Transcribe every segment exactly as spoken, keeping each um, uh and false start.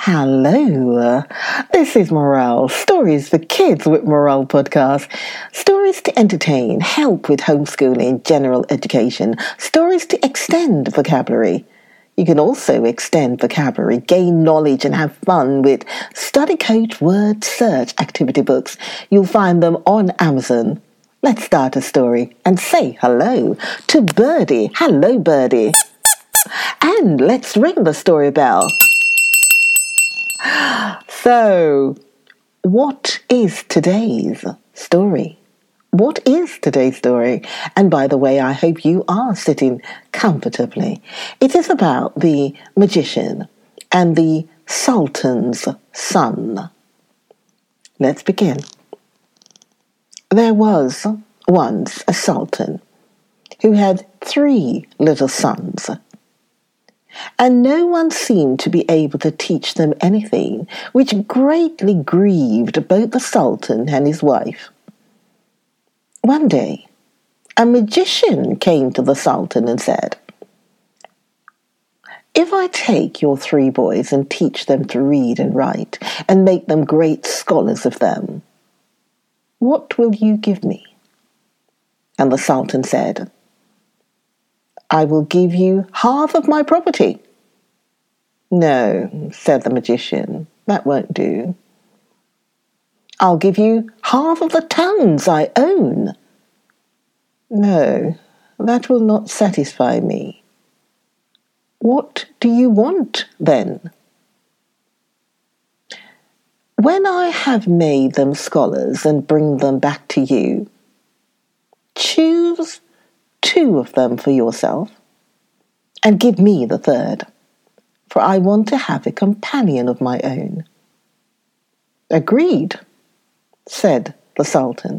Hello, this is Morale, Stories for Kids with Morale podcast. Stories to entertain, help with homeschooling, general education, stories to extend vocabulary. You can also extend vocabulary, gain knowledge and have fun with Study Coach word search activity books. You'll find them on Amazon. Let's start a story and say hello to Birdie. Hello, Birdie. And let's ring the story bell. So, what is today's story? What is today's story? And by the way, I hope you are sitting comfortably. It is about the magician and the Sultan's son. Let's begin. There was once a sultan who had three little sons. And no one seemed to be able to teach them anything, which greatly grieved both the Sultan and his wife. One day, a magician came to the Sultan and said, "If I take your three boys and teach them to read and write, and make them great scholars of them, what will you give me?" And the Sultan said, "I will give you half of my property." "No," said the magician, "that won't do." "I'll give you half of the towns I own." "No, that will not satisfy me." "What do you want then?" "When I have made them scholars and bring them back to you, choose two of them for yourself, and give me the third, for I want to have a companion of my own." "Agreed," said the Sultan.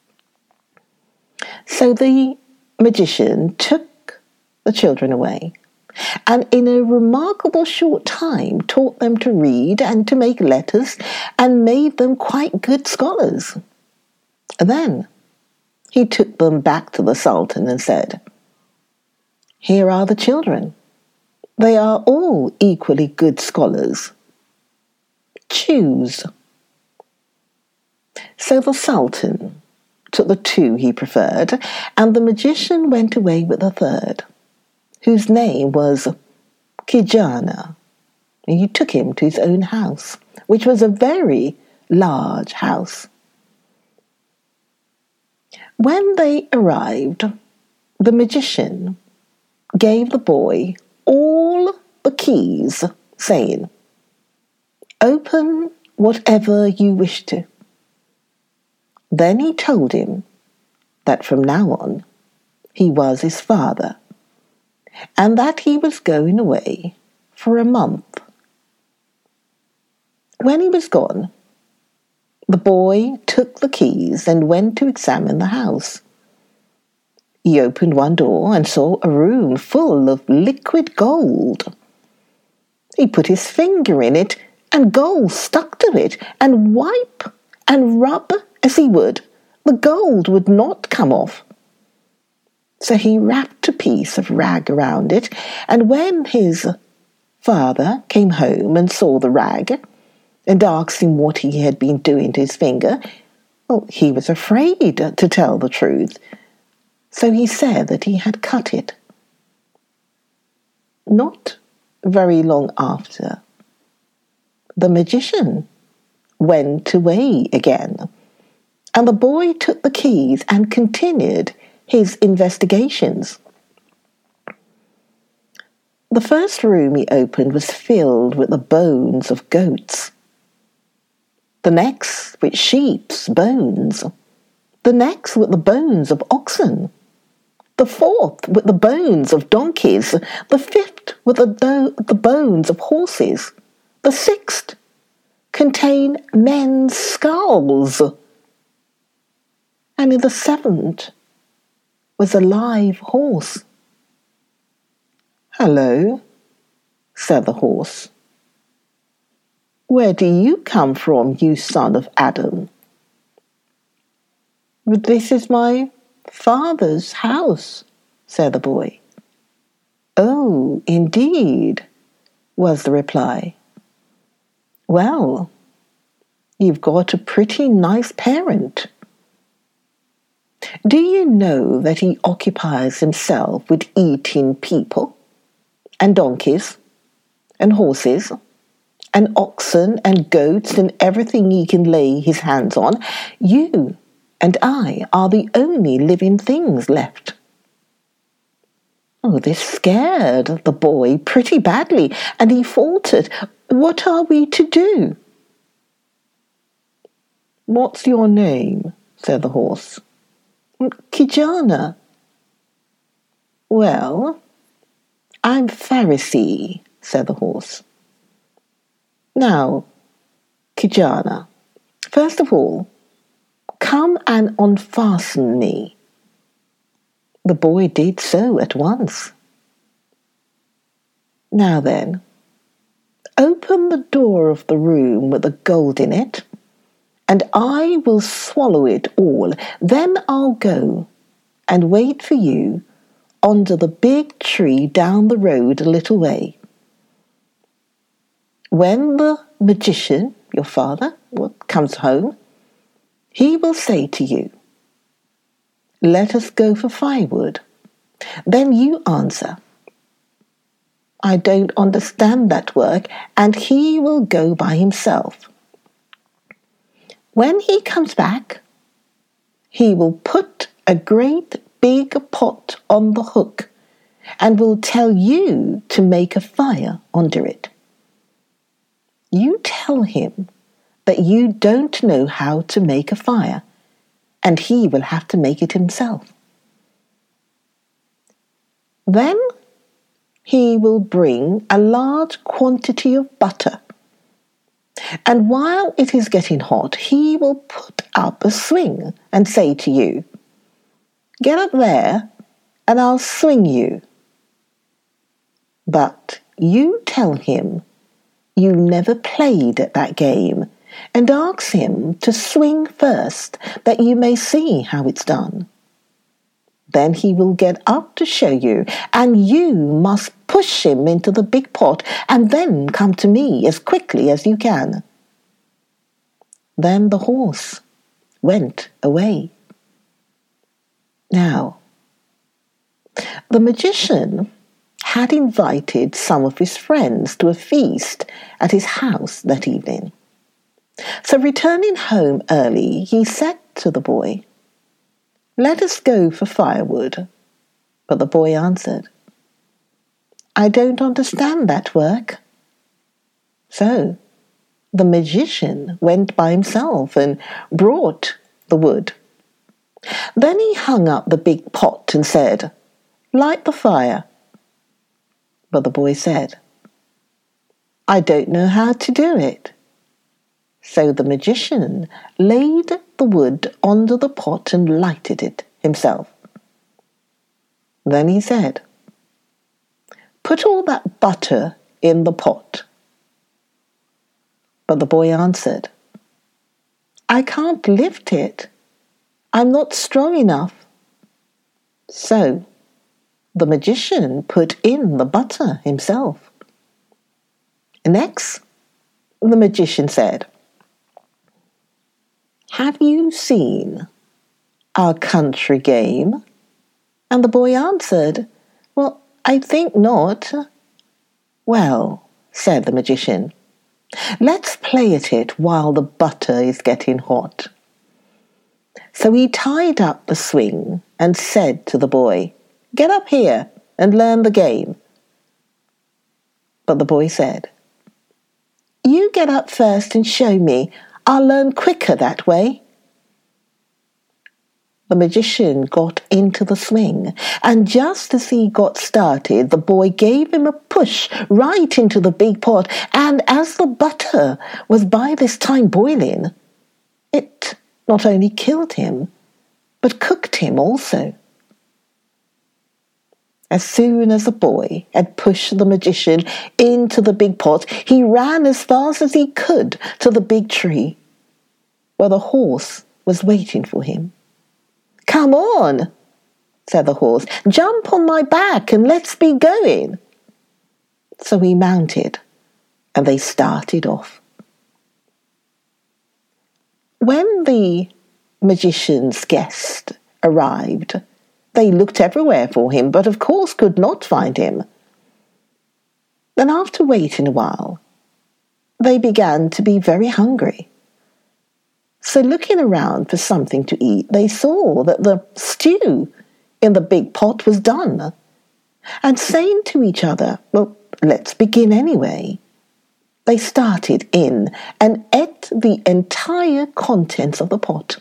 So the magician took the children away, and in a remarkable short time taught them to read and to make letters, and made them quite good scholars. Then he took them back to the Sultan and said, "Here are the children. They are all equally good scholars. Choose." So the Sultan took the two he preferred, and the magician went away with the third, whose name was Kijana. And he took him to his own house, which was a very large house. When they arrived, the magician gave the boy all the keys, saying, "Open whatever you wish to." Then he told him that from now on he was his father, and that he was going away for a month. When he was gone, the boy took the keys and went to examine the house. He opened one door and saw a room full of liquid gold. He put his finger in it, and gold stuck to it, and wipe and rub as he would, the gold would not come off. So he wrapped a piece of rag around it, and when his father came home and saw the rag, and asked him what he had been doing to his finger, well, he was afraid to tell the truth, so he said that he had cut it. Not very long after, the magician went away again, and the boy took the keys and continued his investigations. The first room he opened was filled with the bones of goats. The next with sheep's bones. The next with the bones of oxen. The fourth with the bones of donkeys. The fifth with the, do- the bones of horses. The sixth contained men's skulls. And in the seventh was a live horse. "Hello," said the horse. "Where do you come from, you son of Adam?" "This is my father's house," said the boy. "Oh, indeed," was the reply. Well, you've got a pretty nice parent. Do you know that he occupies himself with eating people, and donkeys, and horses, and oxen, and goats, and everything he can lay his hands on? You and I are the only living things left. Oh, this scared the boy pretty badly, and he faltered. What are we to do? What's your name? Said the horse. Kijana. Well, I'm Pharisee, said the horse. Now, Kijana, first of all, come and unfasten me. The boy did so at once. Now then, open the door of the room with the gold in it, and I will swallow it all. Then I'll go and wait for you under the big tree down the road a little way. When the magician, your father, comes home, he will say to you, let us go for firewood. Then you answer, I don't understand that work, and he will go by himself. When he comes back, he will put a great big pot on the hook and will tell you to make a fire under it. You tell him that you don't know how to make a fire, and he will have to make it himself. Then he will bring a large quantity of butter, and while it is getting hot, he will put up a swing and say to you, get up there and I'll swing you. But you tell him you never played at that game and ask him to swing first that you may see how it's done. Then he will get up to show you, and you must push him into the big pot and then come to me as quickly as you can. Then the horse went away. Now, the magician had invited some of his friends to a feast at his house that evening. So returning home early, he said to the boy, let us go for firewood. But the boy answered, I don't understand that work. So the magician went by himself and brought the wood. Then he hung up the big pot and said, light the fire. But the boy said, I don't know how to do it. So the magician laid the wood under the pot and lighted it himself. Then he said, put all that butter in the pot. But the boy answered, I can't lift it. I'm not strong enough. So the magician put in the butter himself. Next, the magician said, have you seen our country game? And the boy answered, well, I think not. Well, said the magician, let's play at it while the butter is getting hot. So he tied up the swing and said to the boy, get up here and learn the game. But the boy said, you get up first and show me. I'll learn quicker that way. The magician got into the swing, and just as he got started, the boy gave him a push right into the big pot, and as the butter was by this time boiling, it not only killed him, but cooked him also. As soon as the boy had pushed the magician into the big pot, he ran as fast as he could to the big tree, where the horse was waiting for him. Come on, said the horse, jump on my back and let's be going. So he mounted, and they started off. When the magician's guest arrived, they looked everywhere for him, but of course could not find him. Then after waiting a while, they began to be very hungry. So looking around for something to eat, they saw that the stew in the big pot was done. And saying to each other, well, let's begin anyway, they started in and ate the entire contents of the pot.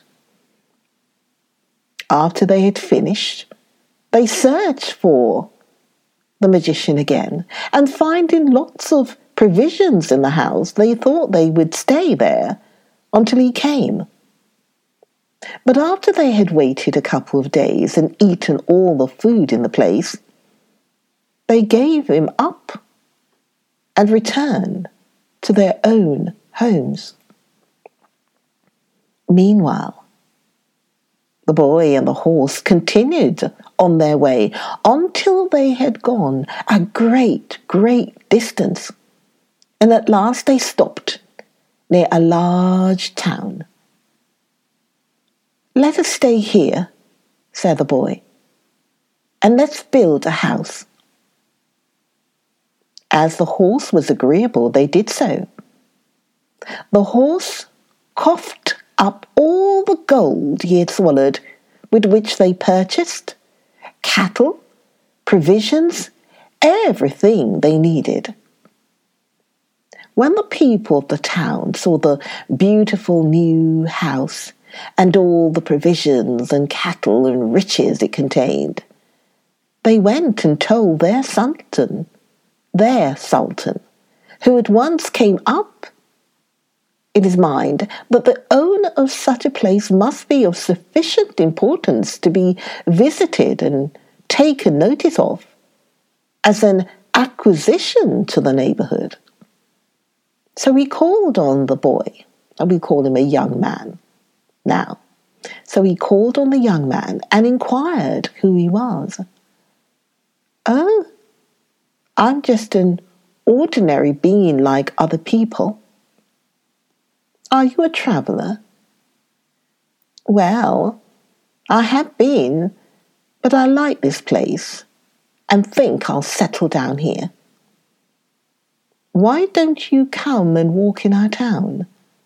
After they had finished, they searched for the magician again, and finding lots of provisions in the house, they thought they would stay there until he came. But after they had waited a couple of days and eaten all the food in the place, they gave him up and returned to their own homes. Meanwhile, the boy and the horse continued on their way until they had gone a great, great distance. And at last they stopped near a large town. "Let us stay here," said the boy, "and let's build a house." As the horse was agreeable, they did so. The horse coughed up all the gold he had swallowed, with which they purchased cattle, provisions, everything they needed. When the people of the town saw the beautiful new house and all the provisions and cattle and riches it contained, they went and told their sultan, their sultan, who at once came up in his mind that the owner of such a place must be of sufficient importance to be visited and taken notice of as an acquisition to the neighborhood. So he called on the boy, and we call him a young man now. So he called on the young man and inquired who he was. "Oh, I'm just an ordinary being like other people." "Are you a traveller?" "Well, I have been, but I like this place and think I'll settle down here." "Why don't you come and walk in our town?"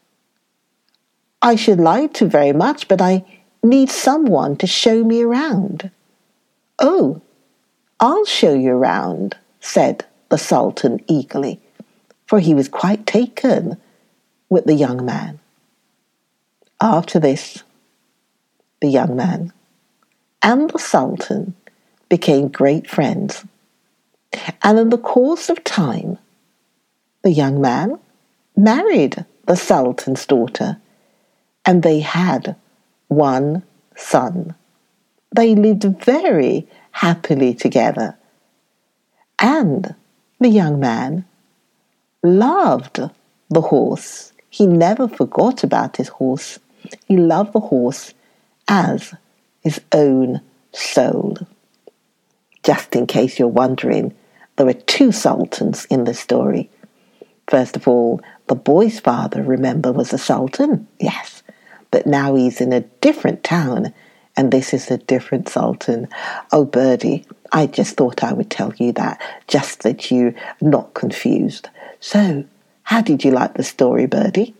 "I should like to very much, but I need someone to show me around." "Oh, I'll show you around," said the Sultan eagerly, for he was quite taken with the young man. After this, the young man and the Sultan became great friends. And in the course of time, the young man married the Sultan's daughter, and they had one son. They lived very happily together. And the young man loved the horse. He never forgot about his horse. He loved the horse as his own soul. Just in case you're wondering, there were two sultans in the story. First of all, the boy's father, remember, was a sultan, yes, but now he's in a different town, and this is a different sultan. Oh, Birdie, I just thought I would tell you that, just that you're not confused. So, how did you like the story, Birdie?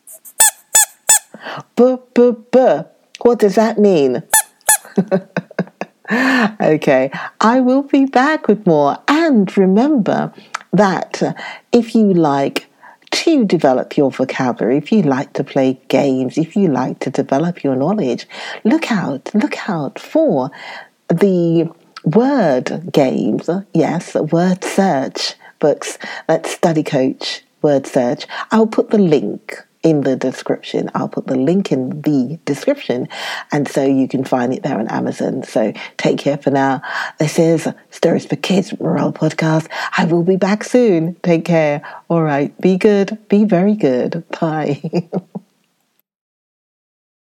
Buh, buh, buh. What does that mean? Okay, I will be back with more. And remember that uh, if you like to develop your vocabulary, if you like to play games, if you like to develop your knowledge, look out, look out for the word games, yes, word search books. That's Study Coach Word Search. I'll put the link in the description. I'll put the link in the description, and so you can find it there on Amazon. So take care for now. This is Stories for Kids Morale Podcast. I will be back soon. Take care. All right. Be good. Be very good. Bye.